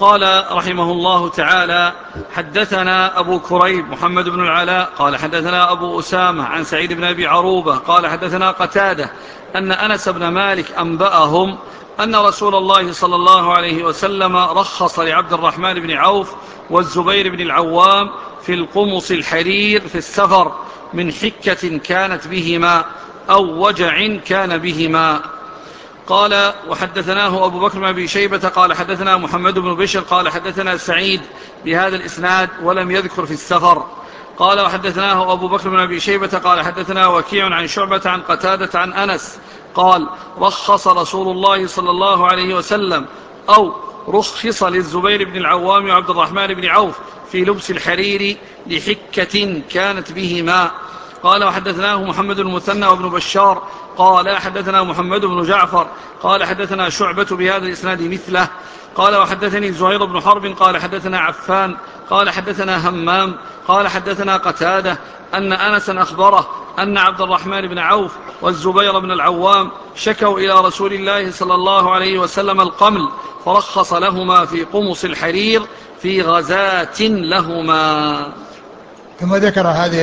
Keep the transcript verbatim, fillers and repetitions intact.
قال رحمه الله تعالى: حدثنا أبو كريب محمد بن العلاء قال حدثنا أبو أسامة عن سعيد بن أبي عروبة قال حدثنا قتادة أن أنس بن مالك أنبأهم أن رسول الله صلى الله عليه وسلم رخص لعبد الرحمن بن عوف والزبير بن العوام في القمص الحرير في السفر من حكة كانت بهما أو وجع كان بهما. قال: وحدثناه أبو بكر بن أبي شيبة قال حدثنا محمد بن بشر قال حدثنا سعيد بهذا الإسناد ولم يذكر في السفر. قال: وحدثناه أبو بكر بن أبي شيبة قال حدثنا وكيع عن شعبة عن قتادة عن أنس قال: رخص رسول الله صلى الله عليه وسلم أو رخص للزبير بن العوام وعبد الرحمن بن عوف في لبس الحرير لحكة كانت بهما. قال: وحدثناه محمد المثنى وابن بشار قال حدثنا محمد بن جعفر قال حدثنا شعبة بهذا الإسناد مثله. قال: وحدثني زهير بن حرب قال حدثنا عفان قال حدثنا همام قال حدثنا قتادة أن أنسا أخبره أن عبد الرحمن بن عوف والزبير بن العوام شكوا إلى رسول الله صلى الله عليه وسلم القمل فرخص لهما في قمص الحرير في غزاة لهما. ثم ذكر هذه